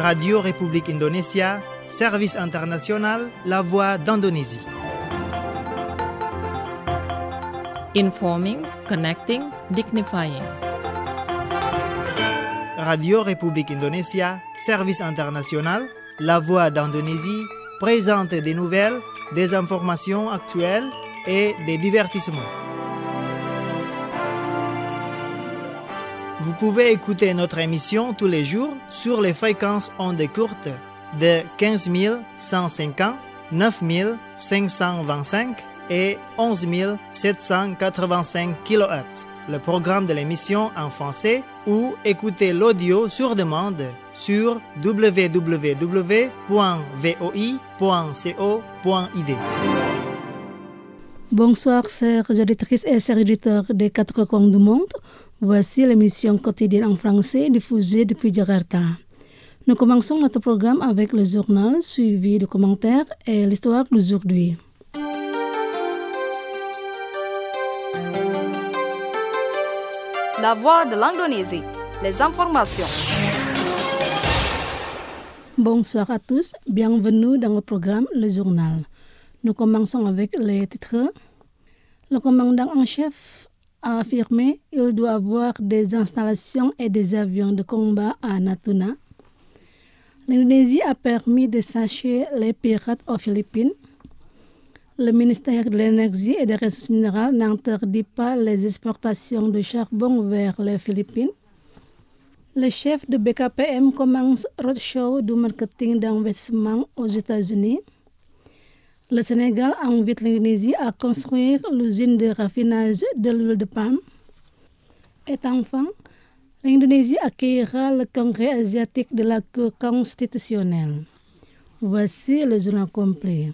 Radio République Indonésia, Service International, La Voix d'Indonésie. Informing, connecting, dignifying. Radio République Indonésia, Service International, La Voix d'Indonésie, présente des nouvelles, des informations actuelles et des divertissements. Vous pouvez écouter notre émission tous les jours sur les fréquences ondes courtes de 15 150, 9 525 et 11 785 kHz. Le programme de l'émission en français ou écouter l'audio sur demande sur www.voi.co.id. Bonsoir, chers auditrices et chers auditeurs des quatre coins du monde. Voici l'émission quotidienne en français diffusée depuis Jakarta. Nous commençons notre programme avec le journal suivi de commentaires et l'histoire d'aujourd'hui. La Voix de l'Indonésie, les informations. Bonsoir à tous, bienvenue dans le programme Le Journal. Nous commençons avec les titres. Le commandant en chef a affirmé qu'il doit avoir des installations et des avions de combat à Natuna. L'Indonésie a permis de chasser les pirates aux Philippines. Le ministère de l'Énergie et des Ressources minérales n'interdit pas les exportations de charbon vers les Philippines. Le chef de BKPM commence roadshow du marketing d'investissement aux États-Unis. Le Sénégal invite l'Indonésie à construire l'usine de raffinage de l'huile de palme. Et enfin, l'Indonésie accueillera le congrès asiatique de la Cour constitutionnelle. Voici le journal complet.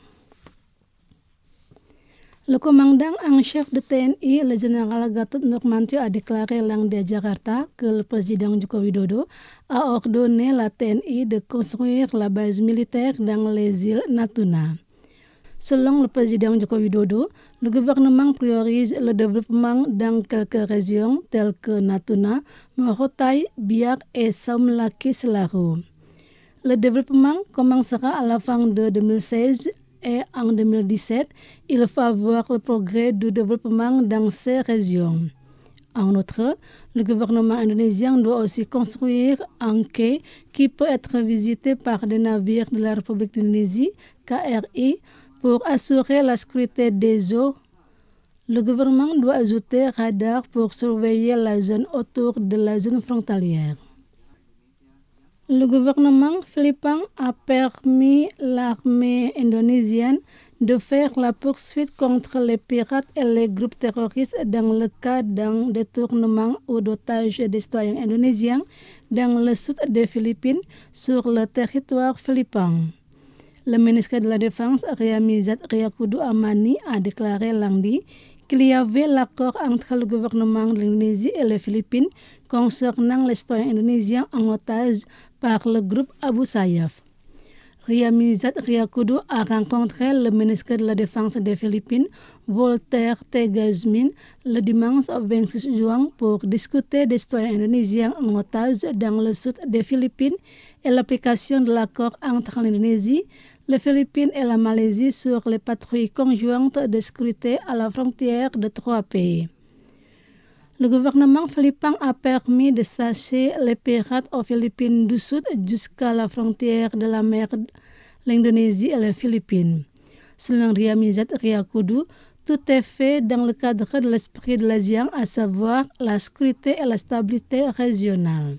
Le commandant en chef de TNI, le général Gatot Nurmantio, a déclaré lundi à Jakarta que le président Joko Widodo a ordonné la TNI de construire la base militaire dans les îles Natuna. Selon le président Joko Widodo, le gouvernement priorise le développement dans quelques régions telles que Natuna, Morotai, Biak et Saumlaki Selahu. Le développement commencera à la fin de 2016 et en 2017, il faut voir le progrès du développement dans ces régions. En outre, le gouvernement indonésien doit aussi construire un quai qui peut être visité par des navires de la République d'Indonésie, KRI, pour assurer la sécurité des eaux. Le gouvernement doit ajouter radars pour surveiller la zone autour de la zone frontalière. Le gouvernement philippin a permis l'armée indonésienne de faire la poursuite contre les pirates et les groupes terroristes dans le cas d'un détournement ou d'otages des citoyens indonésiens dans le sud des Philippines sur le territoire philippin. Le ministre de la Défense, Ryamizat Ryakudu Amani, a déclaré lundi qu'il y avait l'accord entre le gouvernement de l'Indonésie et les Philippines concernant les citoyens indonésiens en otage par le groupe Abu Sayyaf. Ryamizat Ryakudu a rencontré le ministre de la Défense des Philippines, Voltaire Tegazmin, le dimanche 26 juin pour discuter des citoyens indonésiens en otage dans le sud des Philippines et l'application de l'accord entre l'Indonésie, les Philippines et la Malaisie sur les patrouilles conjointes de sécurité à la frontière de trois pays. Le gouvernement philippin a permis de chasser les pirates aux Philippines du Sud jusqu'à la frontière de la mer de l'Indonésie et les Philippines. Selon Ryamizat Ryakudu, tout est fait dans le cadre de l'esprit de l'ASEAN, à savoir la sécurité et la stabilité régionale.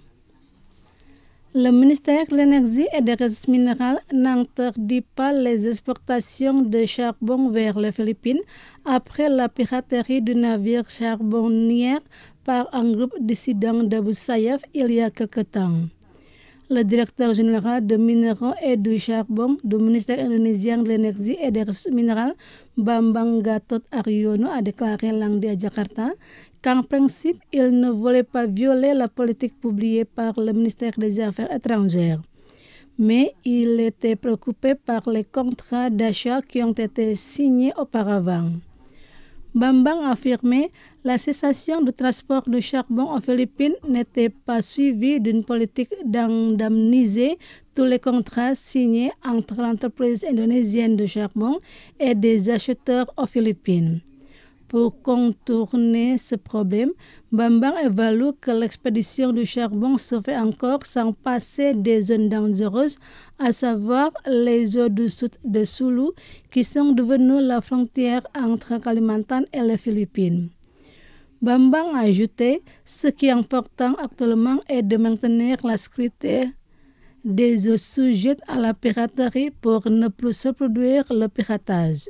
Le ministère de l'Énergie et des Ressources minérales n'interdit pas les exportations de charbon vers les Philippines après la piraterie du navire charbonnier par un groupe dissident d'Abu Sayyaf il y a quelque temps. Le directeur général de minéraux et du charbon du ministère indonésien de l'Énergie et des Ressources minérales, Bambang Gatot Aryono, a déclaré lundi à Jakarta qu'en principe, il ne voulait pas violer la politique publiée par le ministère des Affaires étrangères. Mais il était préoccupé par les contrats d'achat qui ont été signés auparavant. Bambang affirmait la cessation du transport de charbon aux Philippines n'était pas suivie d'une politique d'indemniser tous les contrats signés entre l'entreprise indonésienne de charbon et des acheteurs aux Philippines. Pour contourner ce problème, Bambang évalue que l'expédition du charbon se fait encore sans passer des zones dangereuses, à savoir les eaux du sud de Sulu, qui sont devenues la frontière entre Kalimantan et les Philippines. Bambang a ajouté, ce qui est important actuellement est de maintenir la sécurité des eaux sujettes à la piraterie pour ne plus se produire le piratage.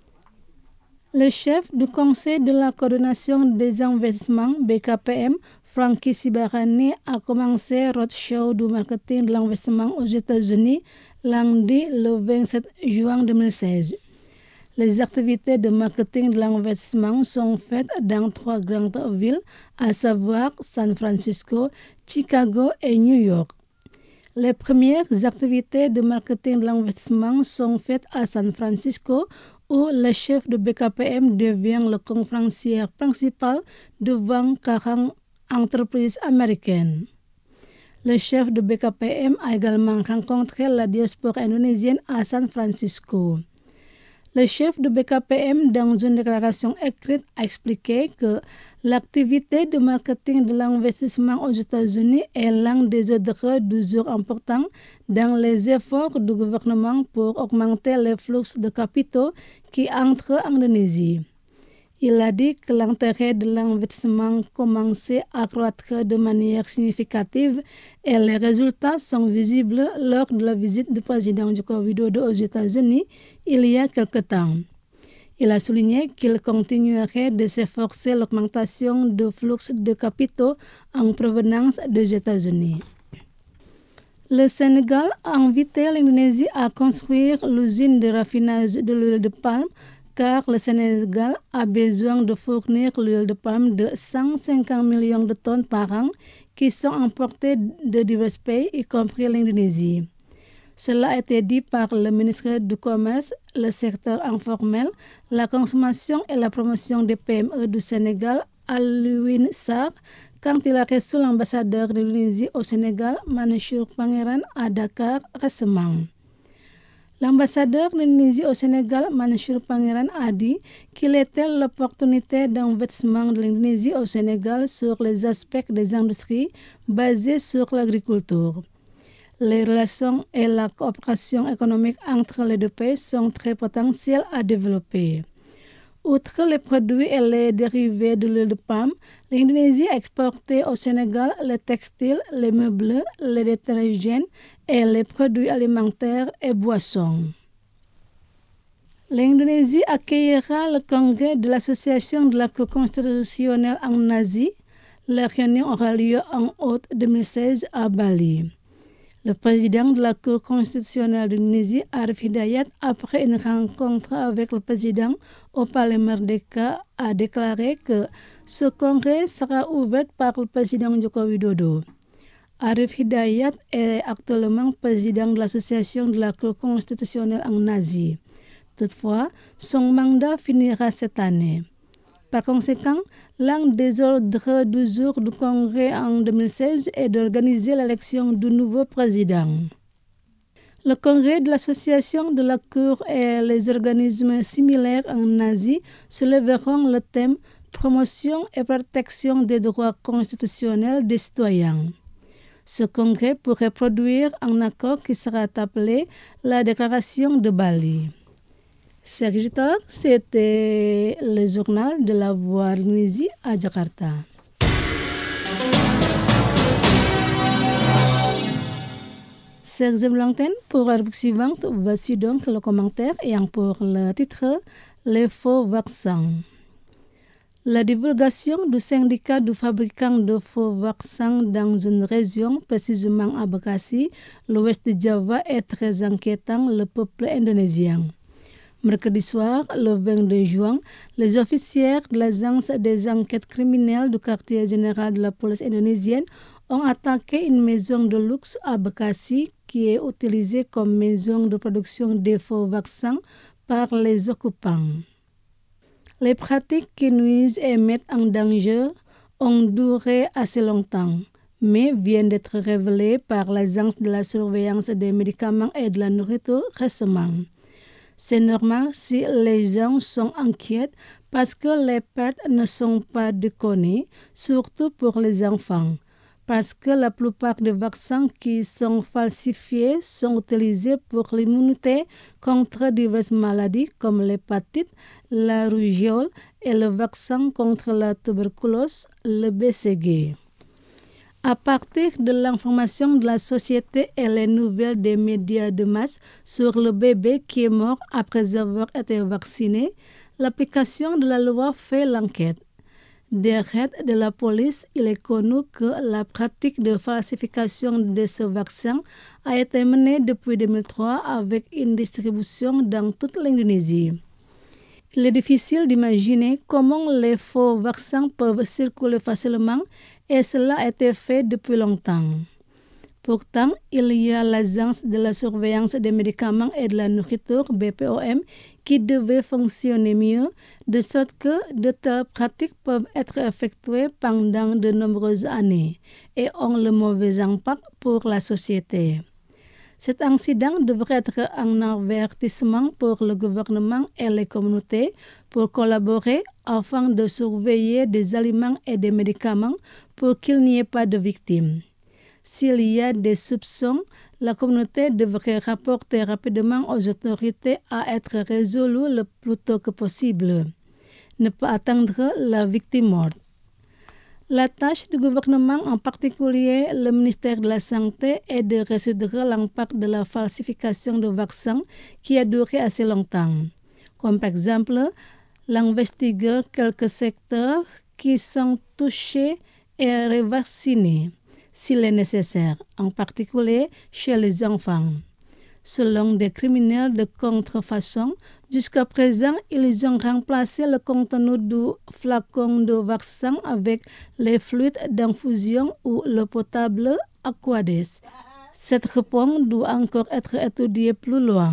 Le chef du Conseil de la coordination des investissements, BKPM, Frankie Sibarani, a commencé roadshow du marketing de l'investissement aux États-Unis lundi le 27 juin 2016. Les activités de marketing de l'investissement sont faites dans 3 grandes villes, à savoir San Francisco, Chicago et New York. Les premières activités de marketing de l'investissement sont faites à San Francisco, où le chef de BKPM devient le conférencier principal devant 40 entreprises américaines. Le chef de BKPM a également rencontré la diaspora indonésienne à San Francisco. Le chef de BKPM, dans une déclaration écrite, a expliqué que l'activité de marketing de l'investissement aux États-Unis est l'un des ordres du jour importants dans les efforts du gouvernement pour augmenter les flux de capitaux qui entrent en Indonésie. Il a dit que l'intérêt de l'investissement commençait à croître de manière significative et les résultats sont visibles lors de la visite du président Joko Widodo aux États-Unis il y a quelque temps. Il a souligné qu'il continuerait de s'efforcer l'augmentation de flux de capitaux en provenance des États-Unis. Le Sénégal a invité l'Indonésie à construire l'usine de raffinage de l'huile de palme car le Sénégal a besoin de fournir l'huile de palme de 150 millions de tonnes par an qui sont importées de divers pays, y compris l'Indonésie. Cela a été dit par le ministre du Commerce, le secteur informel, la consommation et la promotion des PME du Sénégal, Alioune Sarr, quand il a reçu l'ambassadeur de l'Indonésie au Sénégal, Mansour Pangeran, à Dakar récemment. L'ambassadeur de l'Indonésie au Sénégal, Mansour Pangeran, a dit qu'il était l'opportunité d'investissement de l'Indonésie au Sénégal sur les aspects des industries basées sur l'agriculture. Les relations et la coopération économique entre les deux pays sont très potentielles à développer. Outre les produits et les dérivés de l'huile de palme, l'Indonésie a exporté au Sénégal les textiles, les meubles, les détergents et les produits alimentaires et boissons. L'Indonésie accueillera le congrès de l'Association de la Cour constitutionnelle en Asie. La réunion aura lieu en août 2016 à Bali. Le président de la Cour constitutionnelle de l'Indonésie, Arif Hidayat, après une rencontre avec le président au Palais Merdeka, a déclaré que ce congrès sera ouvert par le président Joko Widodo. Arif Hidayat est actuellement président de l'Association de la Cour constitutionnelle en Asie. Toutefois, son mandat finira cette année. Par conséquent, l'un des ordres du jour du Congrès en 2016 est d'organiser l'élection du nouveau président. Le Congrès de l'Association de la Cour et les organismes similaires en Asie soulèveront le thème « Promotion et protection des droits constitutionnels des citoyens ». Ce congrès pourrait produire un accord qui sera appelé la Déclaration de Bali. Secrétaire, c'était le journal de la Voix de l'Indonésie à Jakarta. Chers amis, pour la rubrique suivante, voici donc le commentaire ayant pour le titre « Les faux vaccins ». La divulgation du syndicat du fabricant de faux vaccins dans une région, précisément à Bekasi, l'ouest de Java, est très inquiétant le peuple indonésien. Mercredi soir, le 22 juin, les officiers de l'agence des enquêtes criminelles du quartier général de la police indonésienne ont attaqué une maison de luxe à Bekasi qui est utilisée comme maison de production des faux vaccins par les occupants. Les pratiques qui nuisent et mettent en danger ont duré assez longtemps, mais viennent d'être révélées par l'Agence de la surveillance des médicaments et de la nourriture récemment. C'est normal si les gens sont inquiets parce que les pertes ne sont pas déconnées, surtout pour les enfants. Parce que la plupart des vaccins qui sont falsifiés sont utilisés pour l'immunité contre diverses maladies comme l'hépatite, la rougeole et le vaccin contre la tuberculose, le BCG. À partir de l'information de la société et les nouvelles des médias de masse sur le bébé qui est mort après avoir été vacciné, l'application de la loi fait l'enquête. Des raids de la police, il est connu que la pratique de falsification de ce vaccin a été menée depuis 2003 avec une distribution dans toute l'Indonésie. Il est difficile d'imaginer comment les faux vaccins peuvent circuler facilement et cela a été fait depuis longtemps. Pourtant, il y a l'Agence de la surveillance des médicaments et de la nourriture, BPOM, qui devait fonctionner mieux, de sorte que de telles pratiques peuvent être effectuées pendant de nombreuses années et ont le mauvais impact pour la société. Cet incident devrait être un avertissement pour le gouvernement et les communautés pour collaborer afin de surveiller des aliments et des médicaments pour qu'il n'y ait pas de victimes. S'il y a des soupçons, la communauté devrait rapporter rapidement aux autorités à être résolue le plus tôt que possible. Ne pas attendre la victime morte. La tâche du gouvernement, en particulier le ministère de la Santé, est de résoudre l'impact de la falsification de vaccins qui a duré assez longtemps. Comme par exemple, l'investiguer quelques secteurs qui sont touchés et revaccinés, s'il est nécessaire, en particulier chez les enfants. Selon des criminels de contrefaçon, jusqu'à présent, ils ont remplacé le contenu du flacon de vaccin avec les fluides d'infusion ou l'eau potable Aquades. Cette réponse doit encore être étudiée plus loin.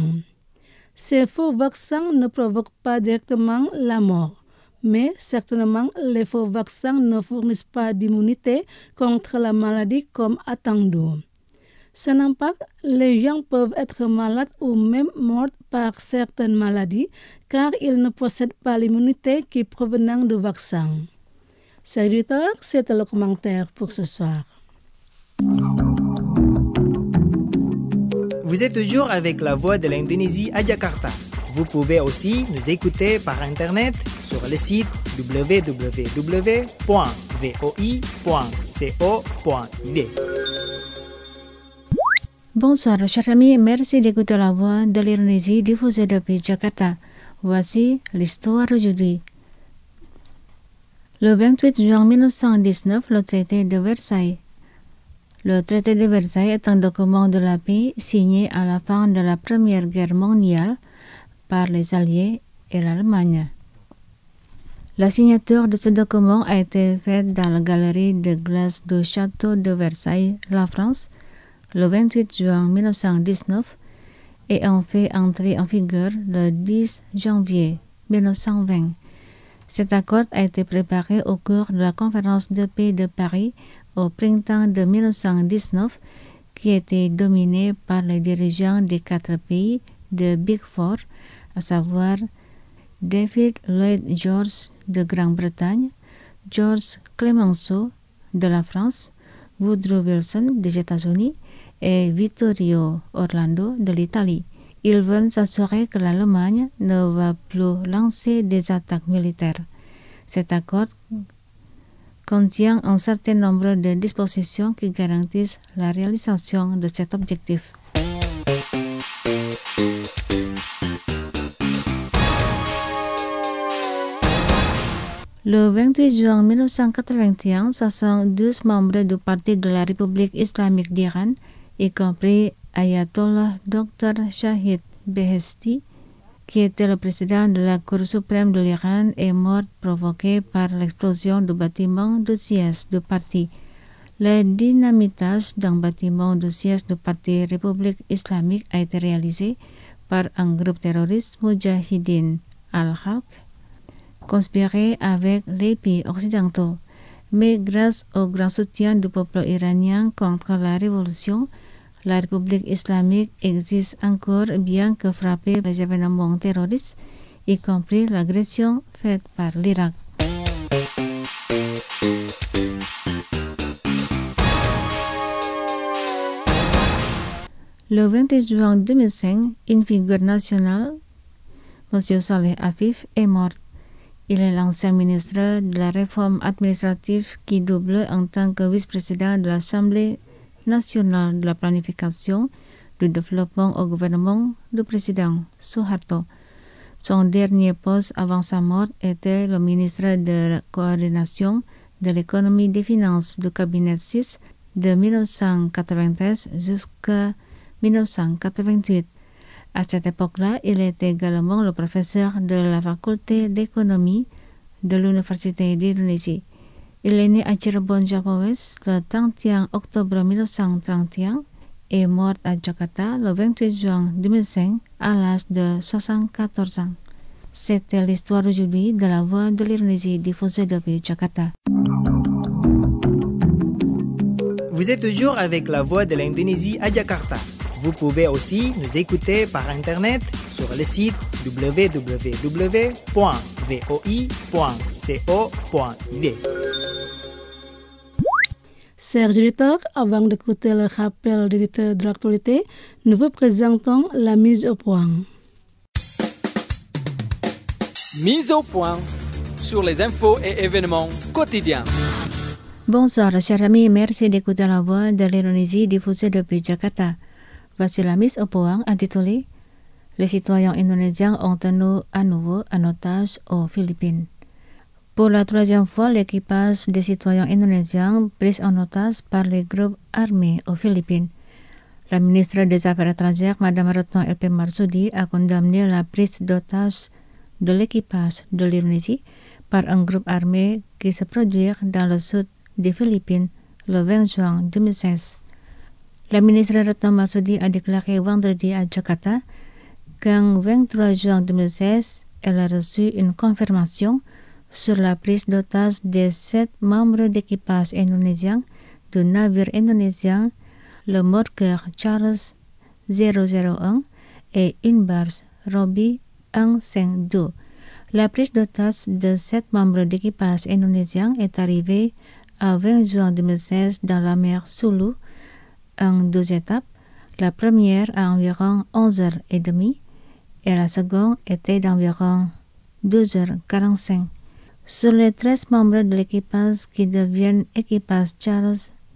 Ces faux vaccins ne provoquent pas directement la mort, mais certainement les faux vaccins ne fournissent pas d'immunité contre la maladie comme attendu. Son impact, les gens peuvent être malades ou même morts par certaines maladies car ils ne possèdent pas l'immunité qui provenant du vaccin. Chers auditeurs, c'était le commentaire pour ce soir. Vous êtes toujours avec la voix de l'Indonésie à Jakarta. Vous pouvez aussi nous écouter par Internet sur le site www.voi.co.id. Bonsoir, chers amis, merci d'écouter la voix de l'Indonésie diffusée depuis Jakarta. Voici l'histoire aujourd'hui. Le 28 juin 1919, le traité de Versailles. Le traité de Versailles est un document de la paix signé à la fin de la Première Guerre mondiale par les Alliés et l'Allemagne. La signature de ce document a été faite dans la galerie de glace du château de Versailles, la France, le 28 juin 1919 et ont fait entrer en vigueur le 10 janvier 1920. Cet accord a été préparé au cours de la conférence de paix de Paris au printemps de 1919 qui était dominée par les dirigeants des 4 pays de Big Four, à savoir David Lloyd George de Grande-Bretagne, George Clemenceau de la France, Woodrow Wilson des États-Unis et Vittorio Orlando de l'Italie. Ils veulent s'assurer que l'Allemagne ne va plus lancer des attaques militaires. Cet accord contient un certain nombre de dispositions qui garantissent la réalisation de cet objectif. Le 28 juin 1981, 72 membres du Parti de la République islamique d'Iran, y compris Ayatollah Dr. Shahid Beheshti, qui était le président de la Cour suprême de l'Iran, est mort provoqué par l'explosion du bâtiment du siège du parti. Le dynamitage d'un bâtiment du siège du Parti République islamique a été réalisé par un groupe terroriste Mujahideen al-Khalq. conspirer avec les pays occidentaux. Mais grâce au grand soutien du peuple iranien contre la révolution, la République islamique existe encore bien que frappée par les événements terroristes, y compris l'agression faite par l'Irak. Le 28 juin 2005, une figure nationale, M. Saleh Afif, est mort. Il est l'ancien ministre de la réforme administrative qui double en tant que vice-président de l'Assemblée nationale de la planification du développement au gouvernement du président Suharto. Son dernier poste avant sa mort était le ministre de la coordination de l'économie des finances du cabinet 6 de 1993 jusqu'à 1988. À cette époque-là, il était également le professeur de la faculté d'économie de l'Université d'Indonésie. Il est né à Cirebon, Jawa-Ouest le 31 octobre 1931 et mort à Jakarta le 28 juin 2005 à l'âge de 74 ans. C'était l'histoire aujourd'hui de la Voix de l'Indonésie diffusée depuis Jakarta. Vous êtes toujours avec la Voix de l'Indonésie à Jakarta. Vous pouvez aussi nous écouter par Internet sur le site www.voi.co.id. Chers auditeurs, avant d'écouter le rappel des titres de l'actualité, nous vous présentons la mise au point. Mise au point sur les infos et événements quotidiens. Bonsoir, chers amis, merci d'écouter la Voix de l'Indonésie diffusée depuis Jakarta. Voici la mise au point intitulée « Les citoyens indonésiens ont tenu à nouveau un otage aux Philippines ». Pour la troisième fois, l'équipage des citoyens indonésiens pris en otage par les groupes armés aux Philippines. La ministre des Affaires étrangères, Mme Retno LP Marsudi, a condamné la prise d'otage de l'équipage de l'Indonésie par un groupe armé qui se produit dans le sud des Philippines le 20 juin 2016. La ministre Retno Marsudi a déclaré vendredi à Jakarta qu'en 23 juin 2016, elle a reçu une confirmation sur la prise d'otage des 7 membres d'équipage indonésien du navire indonésien le Morker Charles 001 et une barge Robi Angseng-do. La prise d'otage de 7 membres d'équipage indonésien est arrivée à 20 juin 2016 dans la mer Sulu en 2 étapes. La première à environ 11h30 et la seconde était d'environ 12h45. Sur les 13 membres de l'équipage qui deviennent équipage Charles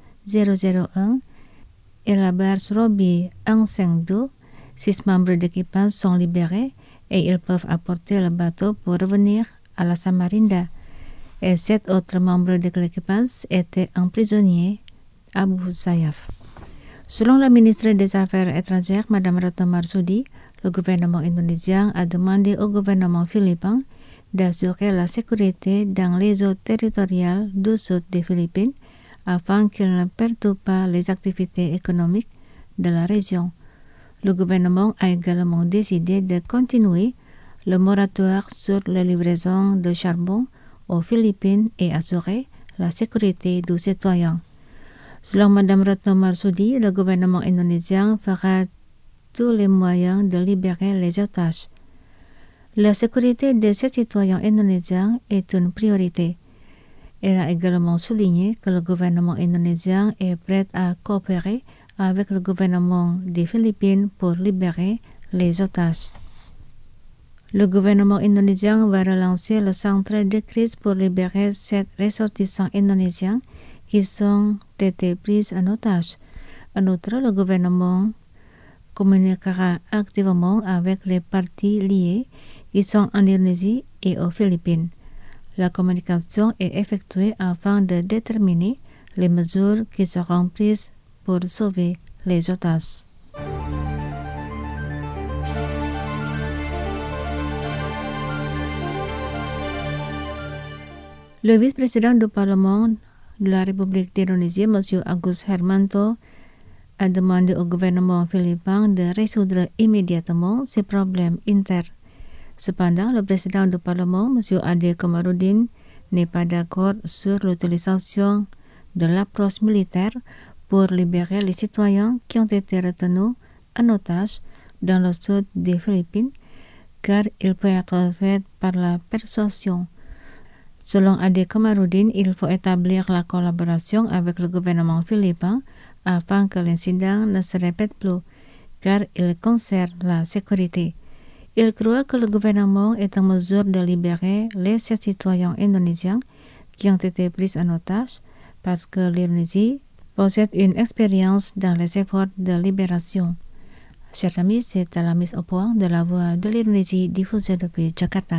001 et la barge Robi Angseng-do, 6 membres d'équipage sont libérés et ils peuvent apporter le bateau pour revenir à la Samarinda. Et 7 autres membres de l'équipage étaient emprisonnés à Abu Sayyaf. Selon la ministre des Affaires étrangères, Mme Retno Marsudi, le gouvernement indonésien a demandé au gouvernement philippin d'assurer la sécurité dans les eaux territoriales du sud des Philippines afin qu'il ne perturbe pas les activités économiques de la région. Le gouvernement a également décidé de continuer le moratoire sur la livraison de charbon aux Philippines et assurer la sécurité des citoyens. Selon Mme Retno Marsudi, le gouvernement indonésien fera tous les moyens de libérer les otages. La sécurité de ces citoyens indonésiens est une priorité. Elle a également souligné que le gouvernement indonésien est prêt à coopérer avec le gouvernement des Philippines pour libérer les otages. Le gouvernement indonésien va relancer le centre de crise pour libérer 7 ressortissants indonésiens qui ont été pris en otage. En outre, le gouvernement communiquera activement avec les parties liées qui sont en Indonésie et aux Philippines. La communication est effectuée afin de déterminer les mesures qui seront prises pour sauver les otages. Le vice-président du Parlement de la République d'Indonésie, M. Agus Hermanto, a demandé au gouvernement philippin de résoudre immédiatement ses problèmes internes. Cependant, le président du Parlement, M. Ade Komarudin, n'est pas d'accord sur l'utilisation de l'approche militaire pour libérer les citoyens qui ont été retenus en otage dans le sud des Philippines, car il peut être fait par la persuasion. Selon Ade Komarudin, il faut établir la collaboration avec le gouvernement philippin afin que l'incident ne se répète plus, car il concerne la sécurité. Il croit que le gouvernement est en mesure de libérer les citoyens indonésiens qui ont été pris en otage parce que l'Indonésie possède une expérience dans les efforts de libération. Chers amis, c'est la mise au point de la voix de l'Indonésie diffusée depuis Jakarta.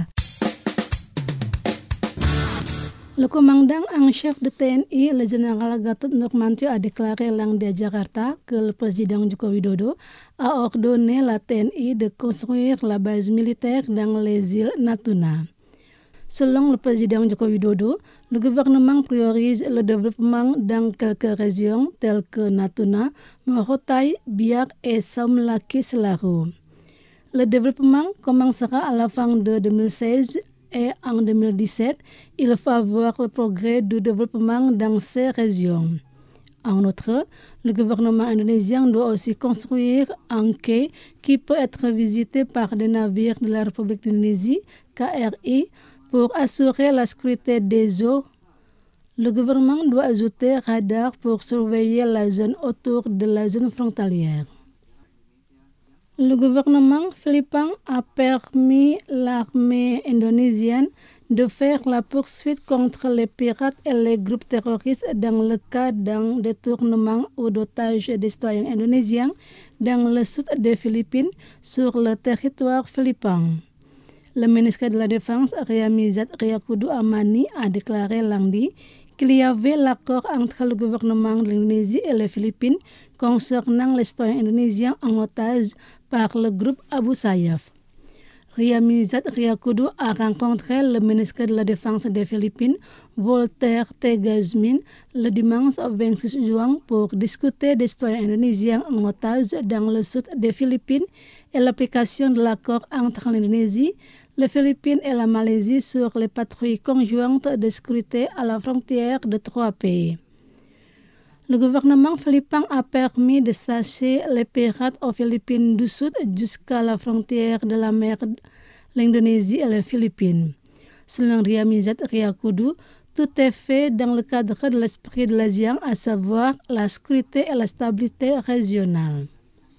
Le commandant en chef de TNI, le général Gatot Nurmantio, a déclaré lundi à Jakarta que le président Joko Widodo a ordonné la TNI de construire la base militaire dans les îles Natuna. Selon le président Joko Widodo, le gouvernement priorise le développement dans quelques régions telles que Natuna, Morotai, Biak et Saumlaki Selahu. Le développement commencera à la fin de 2016 et en 2017, il faut voir le progrès du développement dans ces régions. En outre, le gouvernement indonésien doit aussi construire un quai qui peut être visité par des navires de la République d'Indonésie, KRI, pour assurer la sécurité des eaux. Le gouvernement doit ajouter radars pour surveiller la zone autour de la zone frontalière. Le gouvernement philippin a permis l'armée indonésienne de faire la poursuite contre les pirates et les groupes terroristes dans le cas d'un détournement ou d'otage des citoyens indonésiens dans le sud des Philippines sur le territoire philippin. Le ministre de la Défense, Riyamizat Riyakudu Amani, a déclaré lundi qu'il y avait l'accord entre le gouvernement de l'Indonésie et les Philippines concernant les citoyens indonésiens en otage par le groupe Abu Sayyaf. Riyamizat Riyakudu a rencontré le ministre de la Défense des Philippines, Voltaire Tegazmin, le dimanche 26 juin pour discuter des citoyens indonésiens en otage dans le sud des Philippines et l'application de l'accord entre l'Indonésie, les Philippines et la Malaisie sur les patrouilles conjointes de sécurité à la frontière de trois pays. Le gouvernement philippin a permis de chasser les pirates aux Philippines du Sud jusqu'à la frontière de la mer de l'Indonésie et les Philippines. Selon Riyamizat Riyakudu, tout est fait dans le cadre de l'esprit de l'ASEAN, à savoir la sécurité et la stabilité régionale.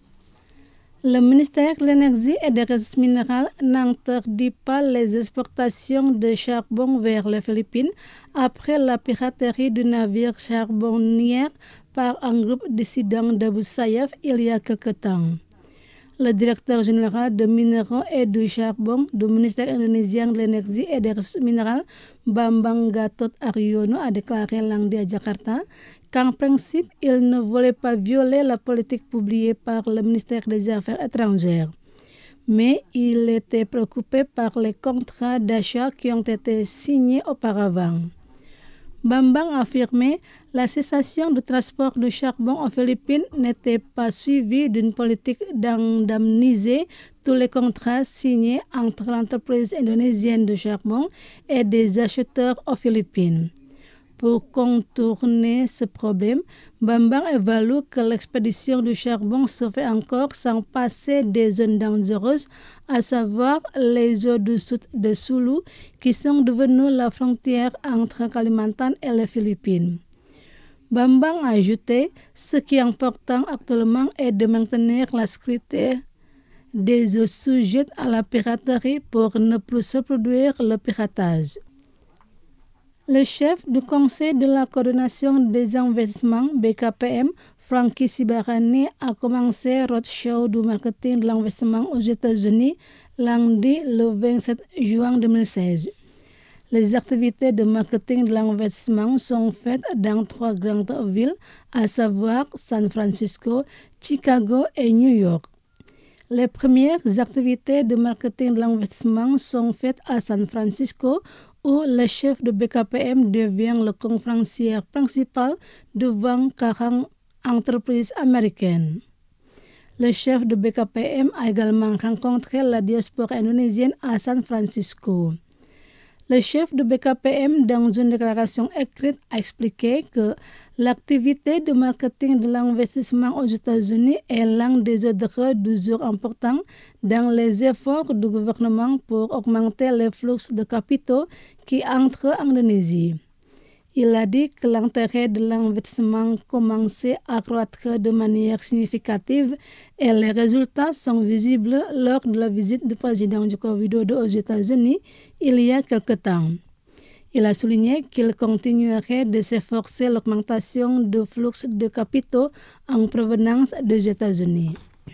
Le ministère de l'Énergie et des Ressources minérales n'interdit pas les exportations de charbon vers les Philippines après la piraterie du navire charbonnier par un groupe dissident d'Abu Sayyaf il y a quelque temps. Le directeur général de minéraux et du charbon du ministère indonésien de l'Énergie et des Ressources minérales, Bambang Gatot Aryono, a déclaré lundi à Jakarta qu'en principe, il ne voulait pas violer la politique publiée par le ministère des Affaires étrangères. Mais il était préoccupé par les contrats d'achat qui ont été signés auparavant. Bambang a affirmé la cessation du transport de charbon aux Philippines n'était pas suivie d'une politique d'indemniser tous les contrats signés entre l'entreprise indonésienne de charbon et des acheteurs aux Philippines. Pour contourner ce problème, Bambang évalue que l'expédition du charbon se fait encore sans passer des zones dangereuses, à savoir les eaux du sud de Sulu, qui sont devenues la frontière entre Kalimantan et les Philippines. Bambang a ajouté, ce qui est important actuellement est de maintenir la sécurité des eaux sujettes à la piraterie pour ne plus se produire le piratage. Le chef du Conseil de la coordination des investissements, BKPM, Frankie Sibarani, a commencé roadshow du marketing de l'investissement aux États-Unis lundi le 27 juin 2016. Les activités de marketing de l'investissement sont faites dans 3 grandes villes, à savoir San Francisco, Chicago et New York. Les premières activités de marketing de l'investissement sont faites à San Francisco, où le chef de BKPM devient le conférencier principal devant 40 entreprises américaines. Le chef de BKPM a également rencontré la diaspora indonésienne à San Francisco. Le chef de BKPM, dans une déclaration écrite, a expliqué que l'activité de marketing de l'investissement aux États-Unis est l'un des ordres du jour importants dans les efforts du gouvernement pour augmenter les flux de capitaux qui entrent en Indonésie. Il a dit que l'intérêt de l'investissement commençait à croître de manière significative et les résultats sont visibles lors de la visite du président Joko Widodo aux États-Unis il y a quelque temps. Il a souligné qu'il continuerait de s'efforcer l'augmentation du flux de capitaux en provenance des États-Unis.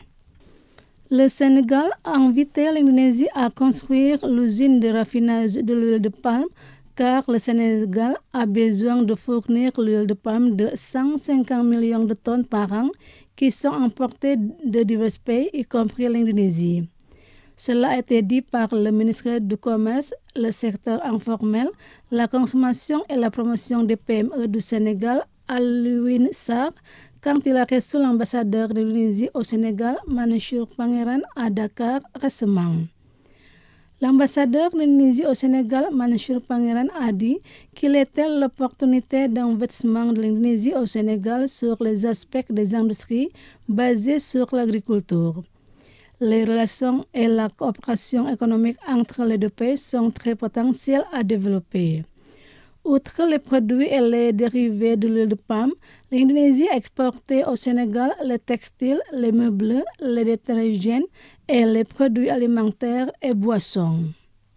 Le Sénégal a invité l'Indonésie à construire l'usine de raffinage de l'huile de palme car le Sénégal a besoin de fournir l'huile de palme de 150 millions de tonnes par an qui sont importées de divers pays, y compris l'Indonésie. Cela a été dit par le ministre du Commerce, le secteur informel, la consommation et la promotion des PME du Sénégal, Alioune Sarr, quand il a reçu l'ambassadeur de l'Indonésie au Sénégal, Mansour Pangeran, à Dakar récemment. L'ambassadeur de l'Indonésie au Sénégal, Mansour Pangeran, a dit qu'il était l'opportunité d'investissement de l'Indonésie au Sénégal sur les aspects des industries basées sur l'agriculture. Les relations et la coopération économique entre les deux pays sont très potentielles à développer. Outre les produits et les dérivés de l'huile de palme, l'Indonésie a exporté au Sénégal les textiles, les meubles, les détergents et les produits alimentaires et boissons.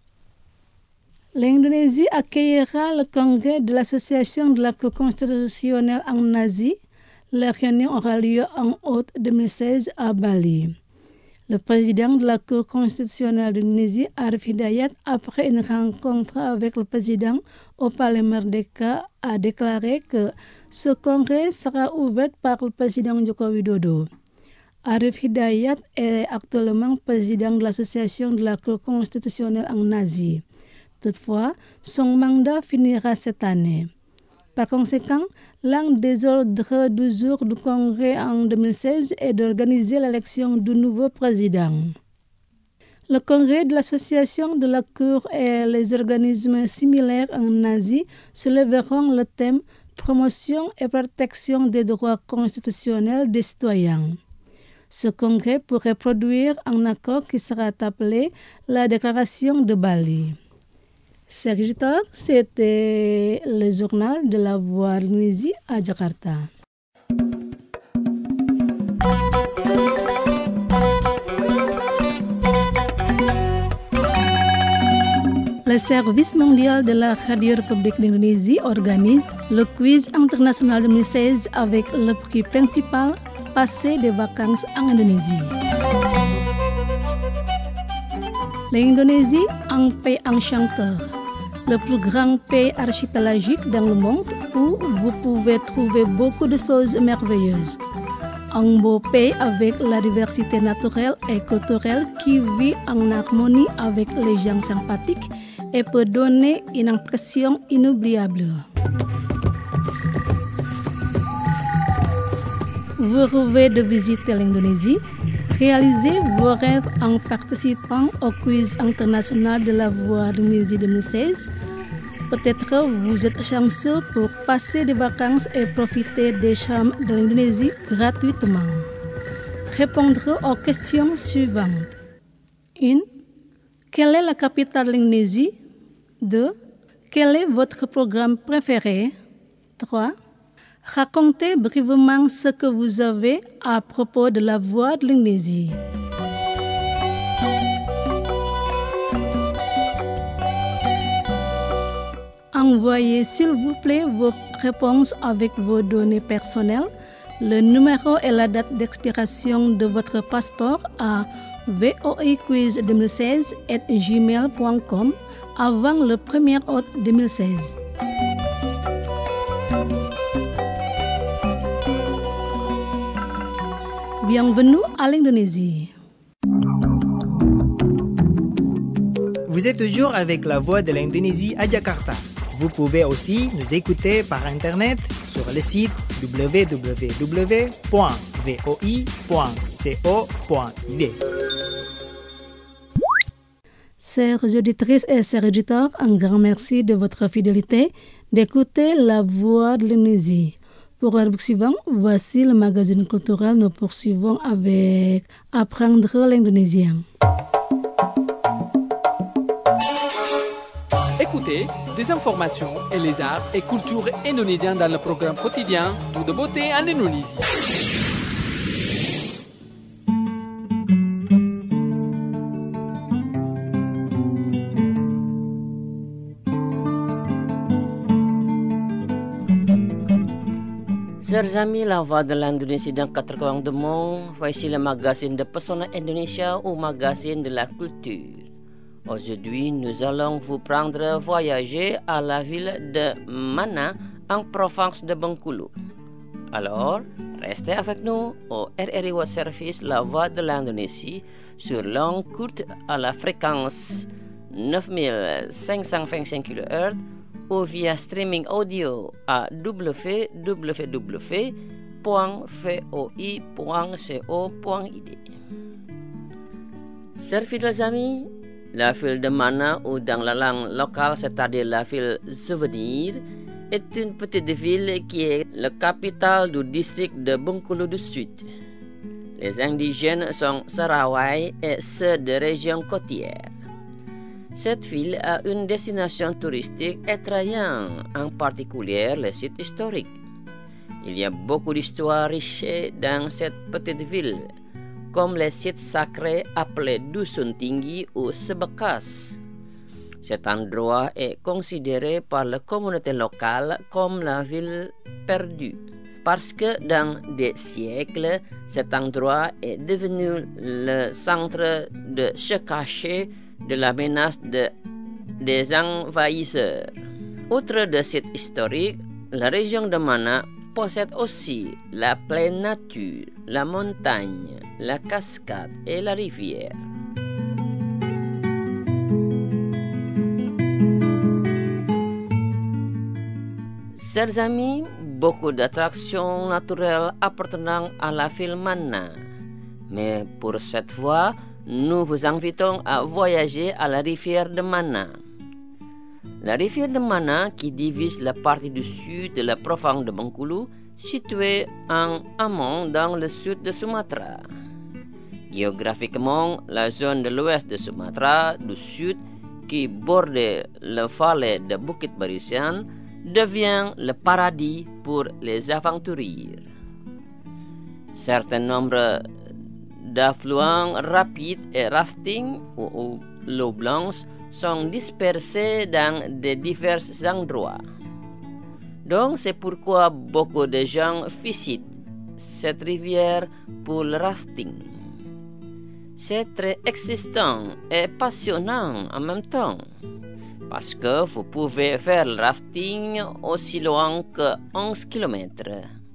L'Indonésie accueillera le congrès de l'Association de la Cour constitutionnelle en Asie. La réunion aura lieu en août 2016 à Bali. Le président de la Cour constitutionnelle de l'Indonésie, Arif Hidayat, après une rencontre avec le président au Palais Merdeka, a déclaré que ce congrès sera ouvert par le président Joko Widodo. Arif Hidayat est actuellement président de l'Association de la Cour constitutionnelle en Asie. Toutefois, son mandat finira cette année. Par conséquent, l'un des ordres du jour du Congrès en 2016 est d'organiser l'élection du nouveau président. Le Congrès de l'Association de la Cour et les organismes similaires en Asie soulèveront le thème « Promotion et protection des droits constitutionnels des citoyens ». Ce congrès pourrait produire un accord qui sera appelé la Déclaration de Bali. Secrétaire, c'était le journal de la Voix de l'Indonésie à Jakarta. Le service mondial de la Radio République d'Indonésie organise le quiz international 2016 avec le prix principal Passer des vacances en Indonésie. L'Indonésie, un pays enchanteur, le plus grand pays archipélagique dans le monde où vous pouvez trouver beaucoup de choses merveilleuses. Un beau pays avec la diversité naturelle et culturelle qui vit en harmonie avec les gens sympathiques et peut donner une impression inoubliable. Vous rêvez de visiter l'Indonésie? Réalisez vos rêves en participant au quiz international de la Voix de l'Indonésie 2016. Peut-être vous êtes chanceux pour passer des vacances et profiter des charmes de l'Indonésie gratuitement. Répondre aux questions suivantes. 1. Quelle est la capitale de l'Indonésie? 2. Quel est votre programme préféré? 3. Racontez brièvement ce que vous avez à propos de la Voix de l'Indonésie. Envoyez s'il vous plaît vos réponses avec vos données personnelles, le numéro et la date d'expiration de votre passeport à voiquiz2016@gmail.com avant le 1er août 2016. Bienvenue à l'Indonésie. Vous êtes toujours avec la Voix de l'Indonésie à Jakarta. Vous pouvez aussi nous écouter par Internet sur le site www.voi.co.id Chères auditrices et chers auditeurs, un grand merci de votre fidélité d'écouter La Voix de l'Indonésie. Pour la rubrique suivante, voici le magazine culturel. Nous poursuivons avec Apprendre l'indonésien. Écoutez des informations et les arts et cultures indonésiens dans le programme quotidien Tout de beauté en Indonésie. Chers amis, La Voix de l'Indonésie dans 4 coins du monde, voici le magazine de Pesona Indonesia ou magazine de la culture. Aujourd'hui, nous allons vous prendre voyager à la ville de Mana, en province de Bengkulu. Alors, restez avec nous au RRI World Service La Voix de l'Indonésie sur longue courte à la fréquence 9525 kHz ou via streaming audio à www.voi.co.id. Chers fidèles amis, la ville de Mana ou dans la langue locale, c'est-à-dire la ville souvenir, est une petite ville qui est la capitale du district de Bengkulu du Sud. Les indigènes sont Sarawai et ceux de régions côtières. Cette ville a une destination touristique attrayante, en particulier les sites historiques. Il y a beaucoup d'histoires riches dans cette petite ville, comme les sites sacrés appelés Dusun Tinggi ou Sebekas. Cet endroit est considéré par la communauté locale comme la ville perdue, parce que dans des siècles, cet endroit est devenu le centre de se cacher de la menace des envahisseurs. Outre de sites historiques, la région de Mana possède aussi la pleine nature, la montagne, la cascade et la rivière. Chers amis, beaucoup d'attractions naturelles appartenant à la ville Mana. Mais pour cette fois, nous vous invitons à voyager à la rivière de Mana. La rivière de Mana, qui divise la partie du sud de la province de Bengkulu, située en amont dans le sud de Sumatra. Géographiquement, la zone de l'ouest de Sumatra du sud, qui borde la vallée de Bukit Barisan, devient le paradis pour les aventuriers. Certain nombre d'affluents rapides et rafting ou l'eau blanche sont dispersés dans de divers endroits. Donc c'est pourquoi beaucoup de gens visitent cette rivière pour le rafting. C'est très excitant et passionnant en même temps, parce que vous pouvez faire le rafting aussi loin que 11 km.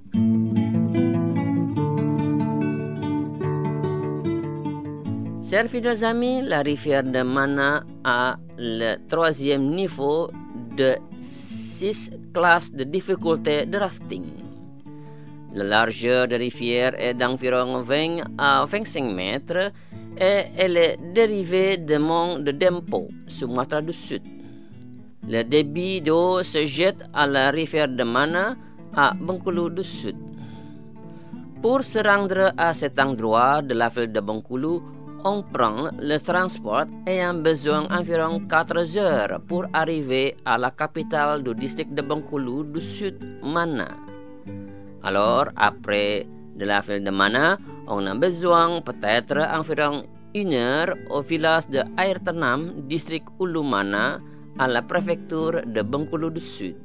Chers fidèles amis, la rivière de Mana a le 3e niveau de 6 classes de difficulté de rafting. La largeur de la rivière est d'environ 20 à 25 mètres et elle est dérivée du mont de Dempo, Sumatra du Sud. Le débit d'eau se jette à la rivière de Mana à Bengkulu du Sud. Pour se rendre à cet endroit de la ville de Bengkulu, on prend le transport ayant besoin environ 4 heures pour arriver à la capitale du district de Bengkulu du Sud, Mana. Alors, après de la ville de Mana, on a besoin peut-être environ 1 heure au village de Air Tanam, district Ulu Mana, à la préfecture de Bengkulu du Sud.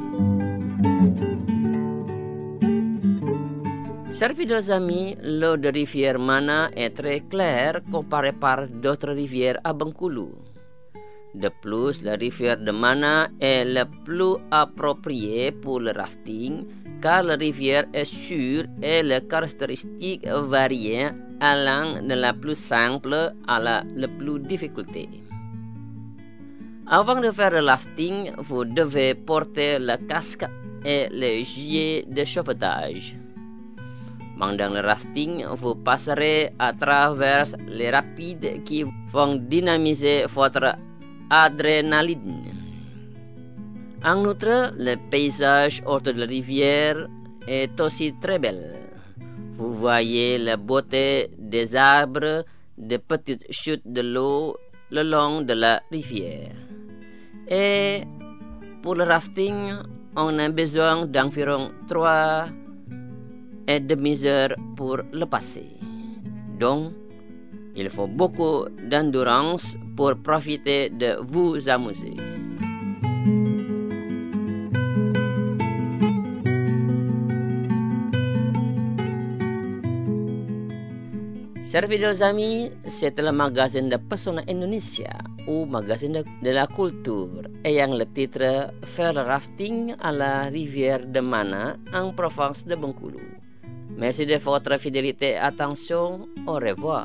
Chers fidèles amis, l'eau de rivière Mana est très claire comparée par d'autres rivières à Bengkulu. De plus, la rivière de Mana est la plus appropriée pour le rafting, car la rivière est sûre et les caractéristiques varient allant de la plus simple à la plus difficulté. Avant de faire le rafting, vous devez porter le casque et les gilets de sauvetage. Pendant le rafting, vous passerez à travers les rapides qui vont dynamiser votre adrénaline. En outre, le paysage autour de la rivière est aussi très belle. Vous voyez la beauté des arbres, des petites chutes de l'eau le long de la rivière. Et pour le rafting, on a besoin d'environ 3,5 heures pour le passer. Donc, il faut beaucoup d'endurance pour profiter de vous amuser. Chers fidèles amis, c'est le magazine de Pesona Indonesia ou magazine de la culture ayant le titre Faire le rafting à la rivière de Mana en province de Bengkulu. Merci de votre fidélité et attention. Au revoir.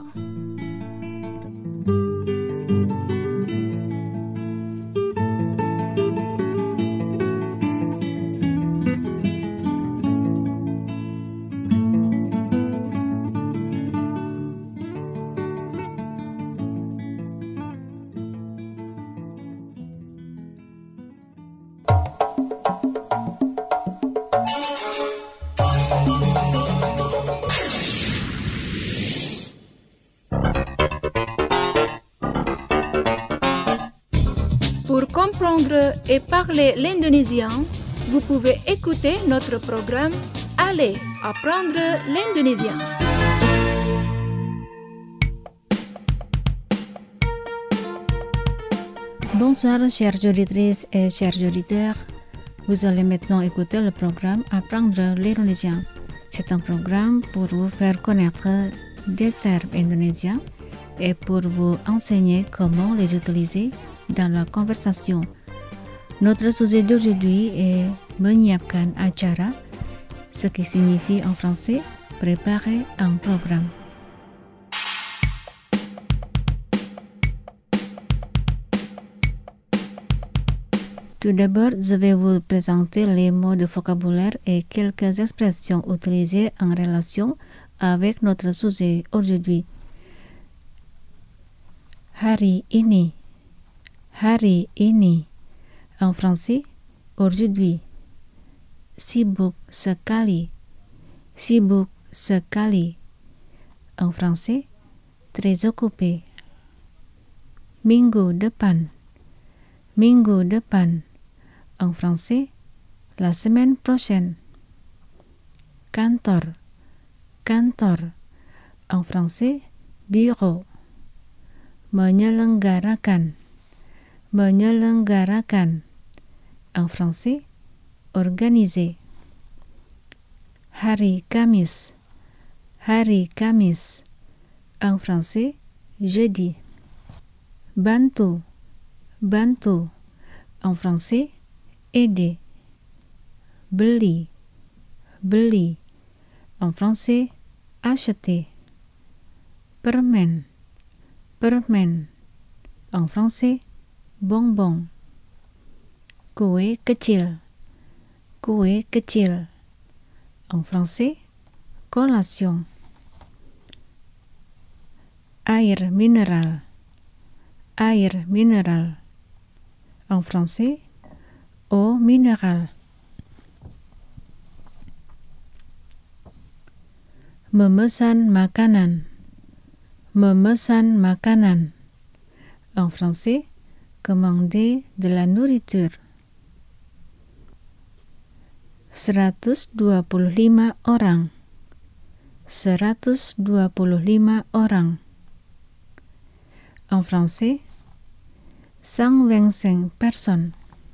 Pour comprendre et parler l'indonésien, vous pouvez écouter notre programme Allez apprendre l'indonésien. Bonsoir chères auditrices et chers auditeurs. Vous allez maintenant écouter le programme Apprendre l'indonésien. C'est un programme pour vous faire connaître des termes indonésiens et pour vous enseigner comment les utiliser dans la conversation. Notre sujet d'aujourd'hui est menyiapkan acara, ce qui signifie en français préparer un programme. Tout d'abord, je vais vous présenter les mots de vocabulaire et quelques expressions utilisées en relation avec notre sujet aujourd'hui. Hari ini. Hari ini. En français, aujourd'hui. Sibuk sekali. Sibuk sekali. En français, très occupé. Minggu depan. Minggu depan. En français, la semaine prochaine. Kantor. Kantor. En français, bureau. Menyelenggarakan. Menyelenggarakan. En français, organiser. Hari Kamis. Hari Kamis. En français, jeudi. Bantu. Bantu. En français, aider. Beli. Beli. En français, acheter. Permen. Permen. En français, bonbon. Kue kecil. Kue kecil. En français, collation. Air mineral. Air mineral. En français, eau minérale. Memesan makanan. Memesan makanan. En français, commander de la nourriture. 125 orang. 125 orang. En français, 125 personnes.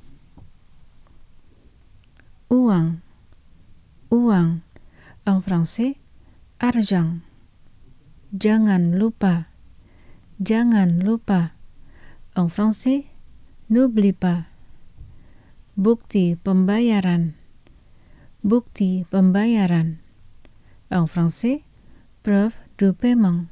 Uang. Uang. En français, argent. Jangan lupa. Jangan lupa. En français, n'oublie pas. Bukti pembayaran. Bukti pembayaran. En français, preuve de paiement.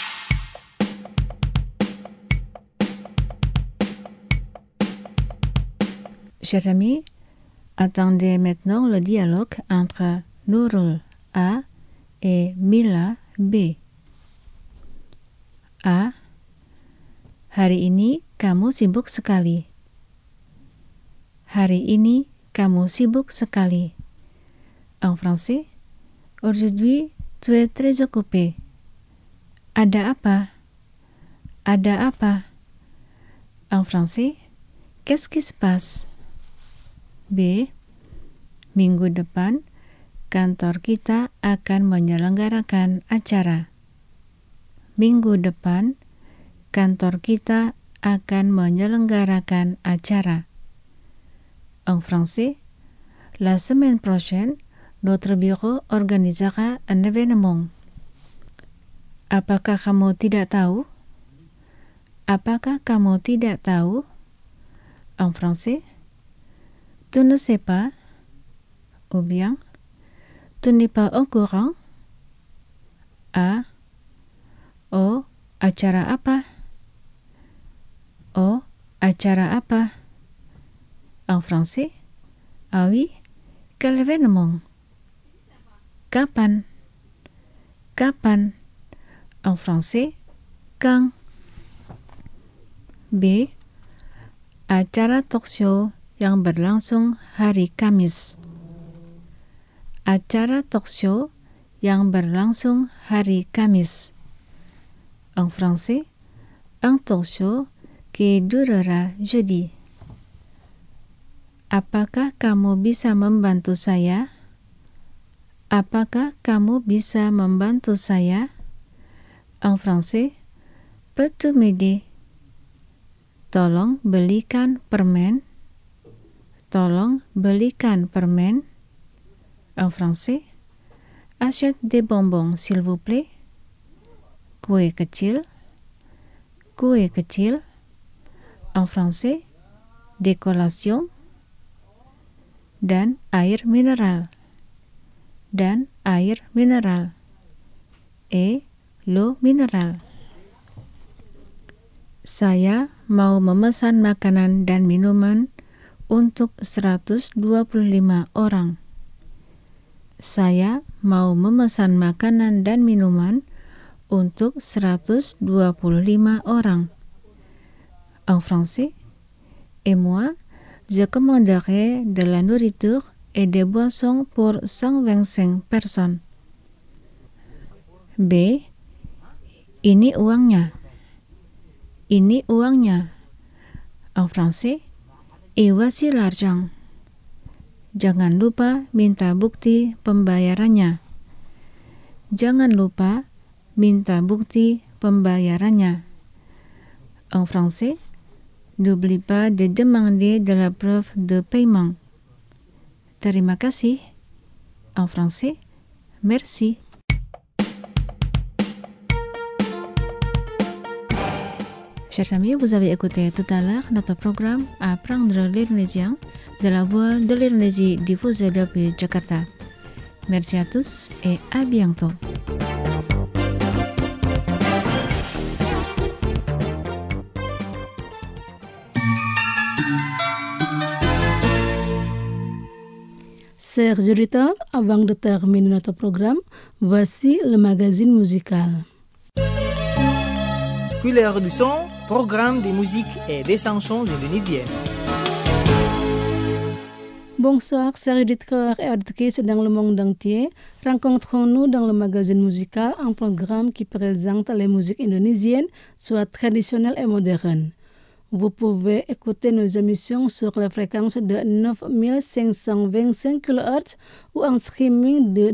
Chers amis, attendez maintenant le dialogue entre Nurul A Mila, B. A. Hari ini kamu sibuk sekali. Hari ini kamu sibuk sekali. En français, aujourd'hui tu es très occupé. Ada apa? Ada apa? En français, qu'est-ce qui se passe? B. Minggu depan, kantor kita akan menyelenggarakan acara. Minggu depan, kantor kita akan menyelenggarakan acara. En français, la semaine prochaine, notre bureau organisera un événement. Apakah kamu tidak tahu? Apakah kamu tidak tahu? En français, tu ne sais pas, ou bien, tu n'es pas au courant. A. Oh, acara apa? Oh, acara apa? En français, ah oui, quel événement? Kapan? Kapan? En français, quand? B. Acara talk show yang berlangsung hari Kamis. Acara talk show yang berlangsung hari Kamis. En français, un talk show qui durera jeudi. Apakah kamu bisa membantu saya? Apakah kamu bisa membantu saya? En français, peux-tu m'aider? Tolong belikan permen. Tolong belikan permen. En français, achète des bonbons s'il vous plaît. Kue kecil. Kue kecil. En français, décollation. Dan air mineral. Dan air mineral. L'eau mineral. Saya mau memesan makanan dan minuman untuk 125 orang. Saya mau memesan makanan dan minuman untuk 125 orang. En français, et moi, je commanderai de la nourriture et des boissons pour 125 personnes. B. Ini uangnya. Ini uangnya. En français, et voici l'argent. Jangan lupa minta bukti pembayarannya. Jangan lupa minta bukti pembayarannya. En français, n'oublie pas de demander de la preuve de paiement. Terima kasih. En français, merci. Chers amis, vous avez écouté tout à l'heure notre programme Apprendre l'indonésien de la voix de l'Indonésie diffusée depuis Jakarta. Merci à tous et à bientôt. Chers auditeurs, avant de terminer notre programme, voici le magazine musical. Couleur du son, programme de musique et des chansons indonésiennes. Bonsoir, chers auditeurs et auditrices dans le monde entier. Rencontrons-nous dans le magazine musical, un programme qui présente les musiques indonésiennes, soit traditionnelles et modernes. Vous pouvez écouter nos émissions sur la fréquence de 9525 kHz ou en streaming de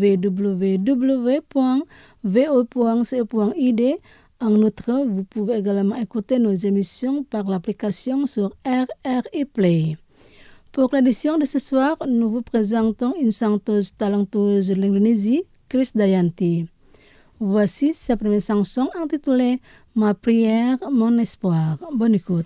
www.vo.co.id. En outre, vous pouvez également écouter nos émissions par l'application sur RRI Play. Pour l'édition de ce soir, nous vous présentons une chanteuse talentueuse de l'Indonésie, Krisdayanti. Voici sa première chanson intitulée « Ma prière, mon espoir ». Bonne écoute.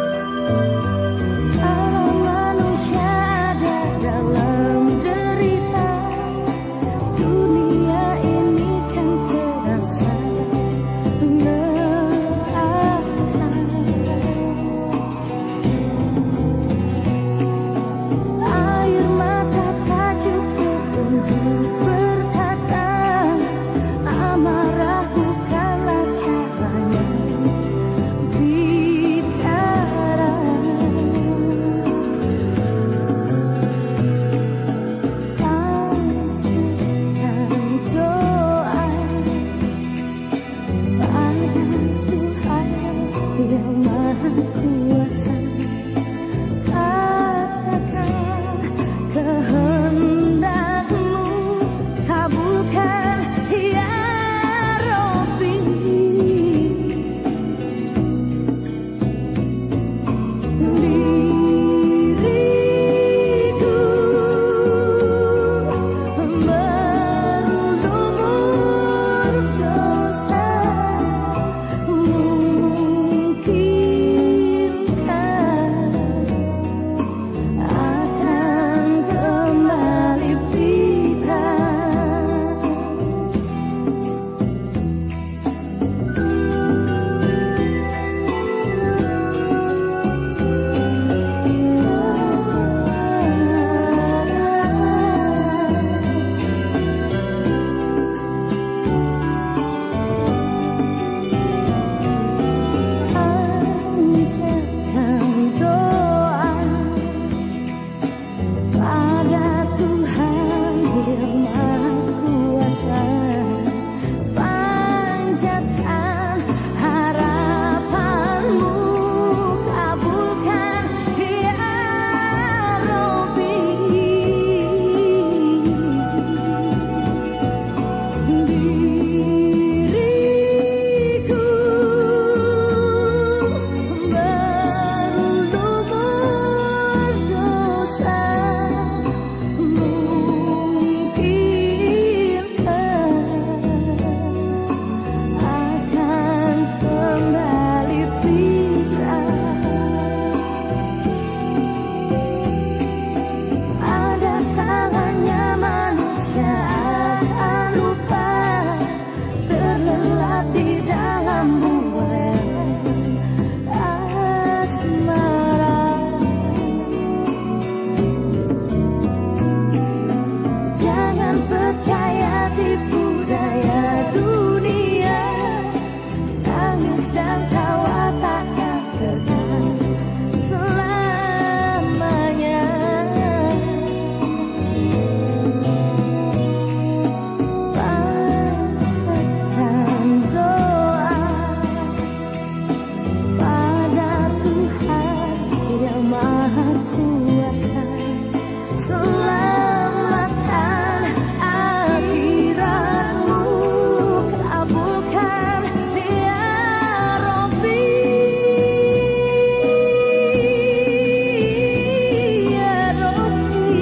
Manusia ada dalam derita. tipu daya dunia, tangis dan tawa takkan kekal selamanya. Panjatkan doa pada Tuhan yang Maha Kuasa, selamatkan akhiratmu, kabulkan ya Rabbi, ya Rabbi.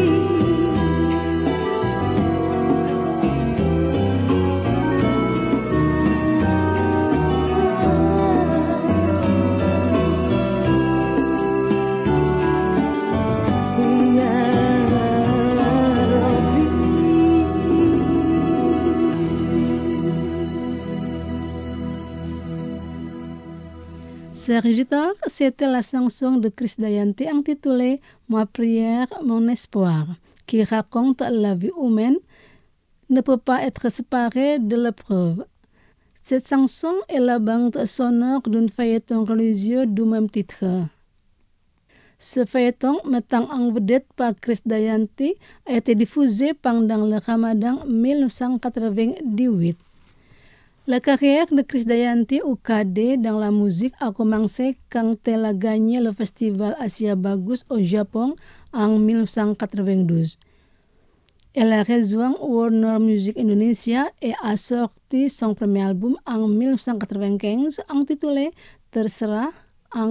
Serviteur, c'était la chanson de Krisdayanti intitulée Ma prière, mon espoir, qui raconte la vie humaine ne peut pas être séparée de l'épreuve. Cette chanson est la bande sonore d'un feuilleton religieux du même titre. Ce feuilleton, mettant en vedette par Krisdayanti, a été diffusé pendant le Ramadan 1998. La carrière de Krisdayanti au KD dans la musique a commencé quand elle a gagné le festival Asia Bagus au Japon en 1992. Elle a rejoint Warner Music Indonesia et a sorti son premier album en 1995 intitulé Terserah en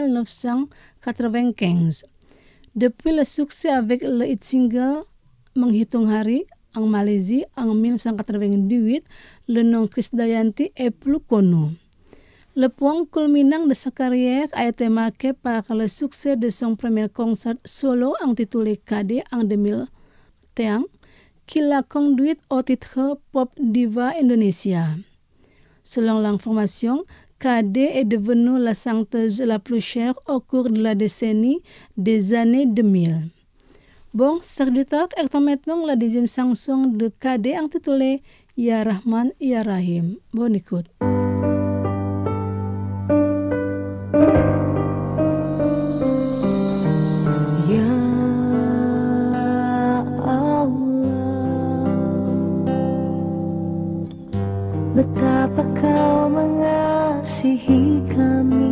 1995. Depuis le succès avec le hit single Menghitung Hari en Malaisie en 1998, le nom Krisdayanti est plus connu. Le point culminant de sa carrière a été marqué par le succès de son premier concert solo intitulé KD en 2001, qui l'a conduite au titre Pop Diva Indonesia. Selon l'information, KD est devenue la chanteuse la plus chère au cours de la décennie des années 2000. Bon, serviteur, écoutons maintenant la deuxième chanson de KD intitulée Ya Rahman, Ya Rahim. Bonne écoute. Ya Allah, betapa Kau mengasihi kami.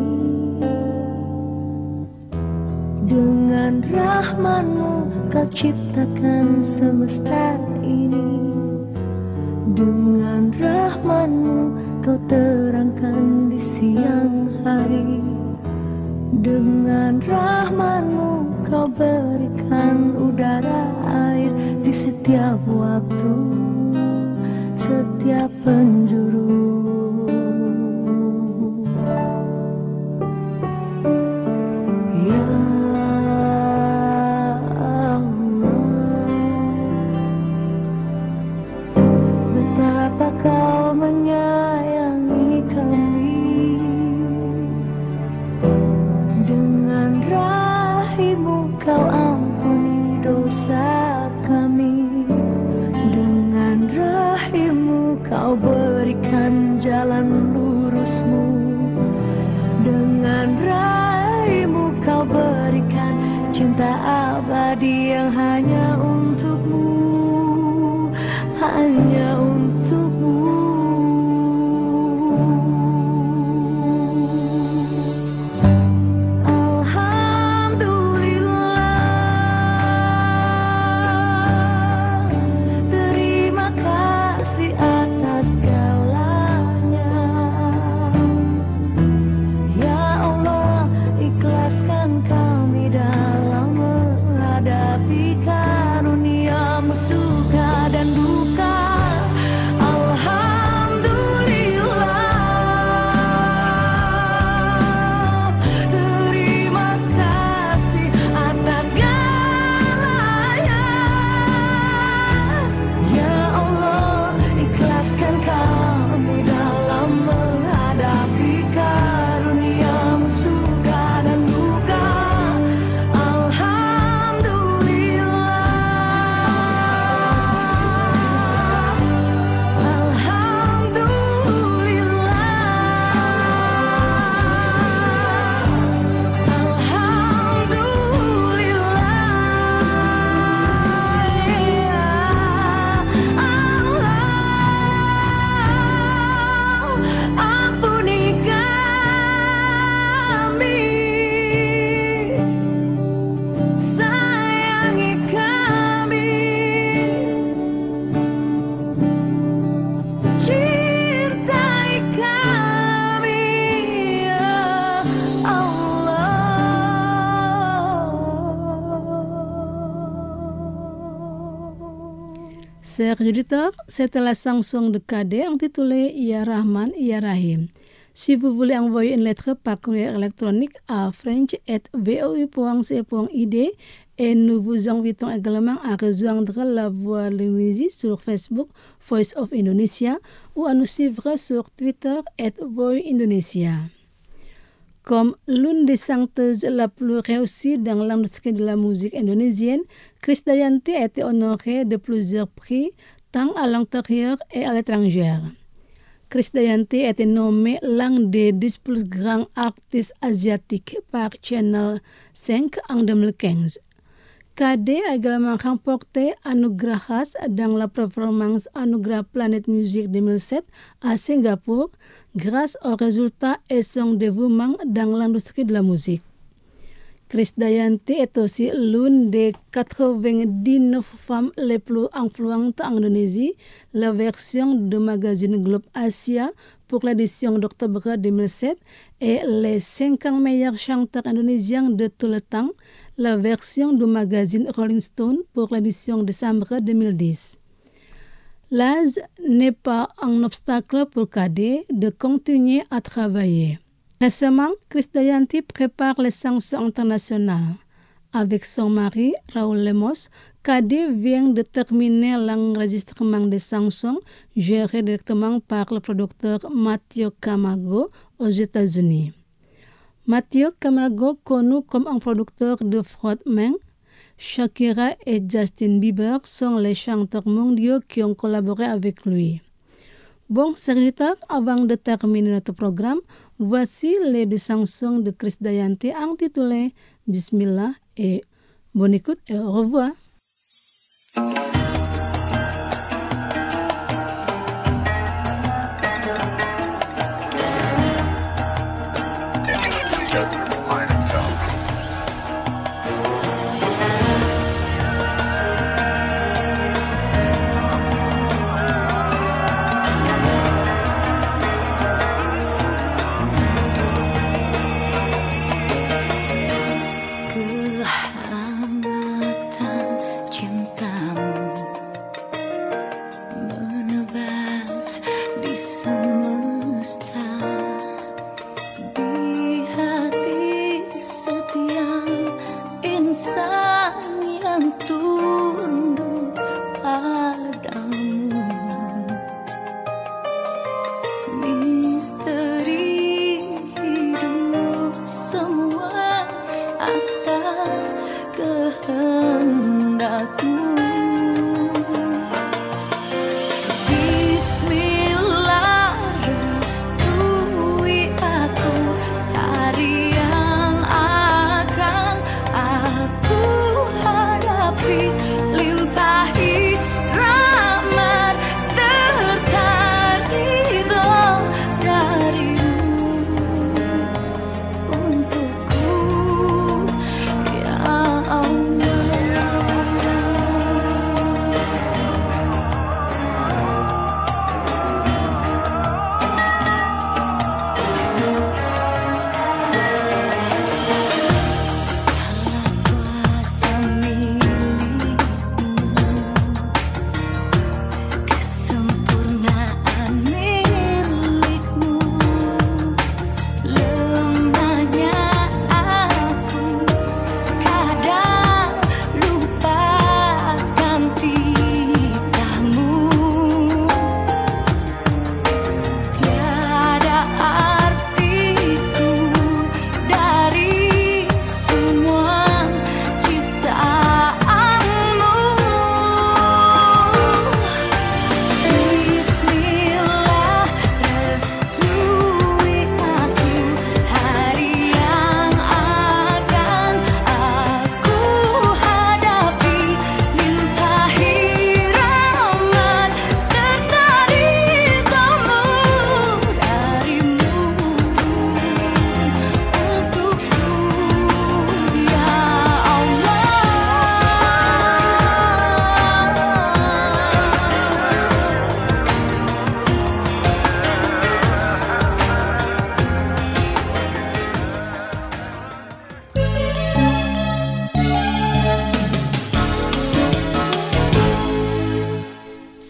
Dengan rahman-Mu Kau ciptakan semesta ini. Dengan rahman-Mu Kau terangkan di siang hari. Dengan rahman-Mu Kau berikan udara air di setiap waktu, setiap penjuru. Ya Kau menyayangi kami. Dengan rahim-Mu Kau ampuni dosa kami. Dengan rahim-Mu Kau berikan jalan lurus-Mu. Dengan rahim-Mu Kau berikan cinta abadi yang hanya untuk-Mu, hanya untuk-Mu. Alhamdulillah, terima kasih atas segalanya. Ya Allah, ikhlaskan kami dalam menghadapi karunia-Mu. Chers auditeurs, c'était la chanson de KD intitulée Ya Rahman, Ya Rahim. Si vous voulez envoyer une lettre par courrier électronique à french@voi.ce.id et nous vous invitons également à rejoindre La Voix de l'Indonésie sur Facebook, Voice of Indonesia, ou à nous suivre sur Twitter @voindonesia. Comme l'une des chanteuses la plus réussies dans l'industrie de la musique indonésienne, Krisdayanti a été honorée de plusieurs prix, tant à l'intérieur et à l'étranger. Krisdayanti a été nommée l'un des 10 plus grands artistes asiatiques par Channel 5 en 2015. KD a également remporté Anugrahas dans la performance Anugerah Planet Music 2007 à Singapour grâce aux résultats et son dévouement dans l'industrie de la musique. Krisdayanti est aussi l'une des 99 femmes les plus influentes en Indonésie, la version du magazine Globe Asia pour l'édition d'octobre 2007 et les 50 meilleurs chanteurs indonésiens de tout le temps, la version du magazine Rolling Stone pour l'édition décembre 2010. L'âge n'est pas un obstacle pour KD de continuer à travailler. Récemment, Krisdayanti prépare les sanctions internationales. Avec son mari, Raul Lemos, KD vient de terminer l'enregistrement des chansons gérées directement par le producteur Matthew Camargo aux États-Unis. Matthew Camargo, connu comme un producteur de frontman, Shakira et Justin Bieber sont les chanteurs mondiaux qui ont collaboré avec lui. Bon, chers auditeurs, avant de terminer notre programme, voici les deux chansons de Krisdayanti intitulées Bismillah et bonne écoute et au revoir. Lim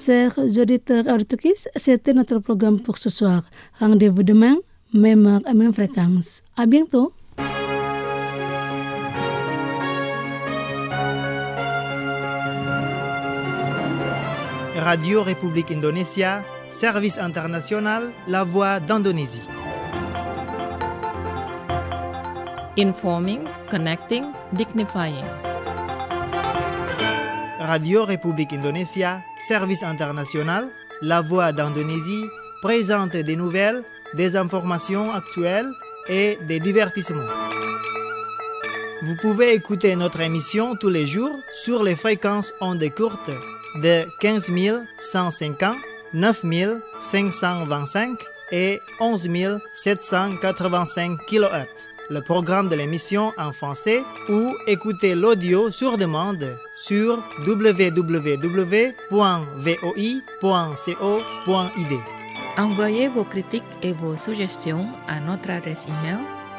Chers auditeurs et auditrices, c'était notre programme pour ce soir. Rendez-vous demain, même heure et même fréquence. À bientôt. Radio République Indonésia, service international, la voix d'Indonésie. Informing, connecting, dignifying. Radio République Indonésia, service international, la voix d'Indonésie, présente des nouvelles, des informations actuelles et des divertissements. Vous pouvez écouter notre émission tous les jours sur les fréquences ondes courtes de 15 150, 9 525 et 11 785 kHz. Le programme de l'émission en français ou écouter l'audio sur demande sur www.voi.co.id. Envoyez vos critiques et vos suggestions à notre adresse email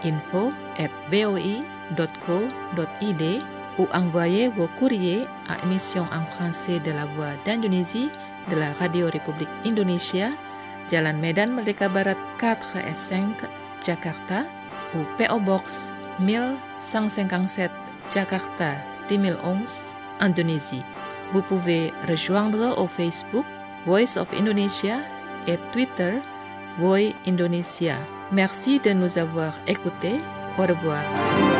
info@voi.co.id ou envoyez vos courriers à émission en français de la Voix d'Indonésie de la Radio République Indonésia, Jalan Medan Merdeka Barat 4S5, Jakarta, ou PO Box 1157, Jakarta 2011, Indonésie. Vous pouvez rejoindre au Facebook Voice of Indonesia et Twitter Voi Indonesia. Merci de nous avoir écoutés. Au revoir.